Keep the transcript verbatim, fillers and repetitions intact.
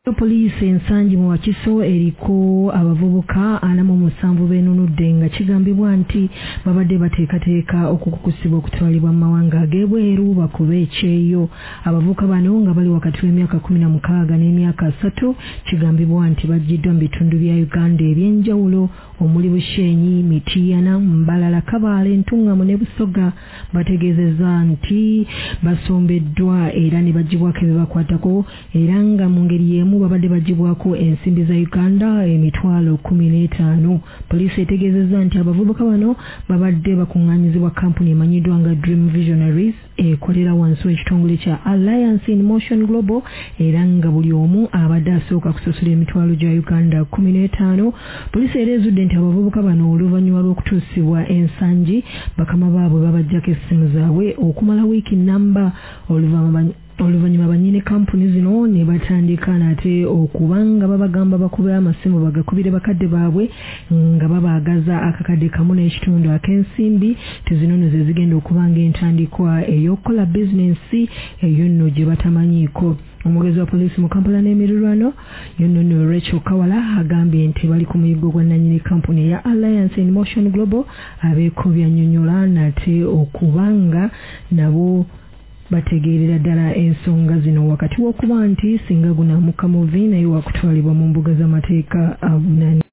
Poliisi ensangi mu Wakiso eriko abavubuka ana mu musanvu beenunudde nga kigambibwa nti babadde bateekateeka okukukusibwa okutwalibwa mu mawanga ag'ebweru bakube ekyeyo. Abavubuka bano nga bali wakati w'emyaka kumi na mukaaga n'emyaka asatu kigambibwa nti baggiddwa mu bitundu bya Uganda eby'enjawulo omuli Bushenyi, Mityana, Mbalala, Kabaale, Ntungamo ne Busoga. Bategeezezza nti basombeddwa era ne baggyibwako ebibakwatako era nga mu ngeri y'emu babadde baggyibwako ensimbi za Uganda emitwalo kumi n'etaano. Poliisi etegeezezza nti abavubuka bano babadde bakuŋŋaanyizibwa kampuni emanyiddwa nga Dream Visionaries ekolera wansi w'ekitongole kya Alliance in Motion Global era nga buli omu abadde asooka kusasula emitwalo gya Uganda kumi n'etaano. Poliisi era ezudde nti abavubuka bano oluvannyuma lw'okutuusibwa ensangi bakama baabwe babaggyako essimu zaabwe okumala wiiki nnamba. Oluvannyuma bannyini kampuni zino ne batandika nate okuba nga babagamba bakube amasimu bagakubire bakadde baabwe nga babaagaza akakadde kamu n'ekitundu ak'ensimbi. Tezino nno ze zigenda okuba ng'entandikwa ey'okukola bizinensi eyo nno gye batamanyiiko. Omwogezi wa poliisi mu Kampala n'emirirwano yonno nno Rachel Kawala agambye nti bali ku muyiggo gwa nannyini kampuni ya Alliance in Motion Global abeeko byannyonnyola nate okuba nga nabo bategeerera ddala ensonga zino wakati w'okuba nti singa gunaamuka muvi naye wakutwalibwa mu mbuga z'amateeka abunani.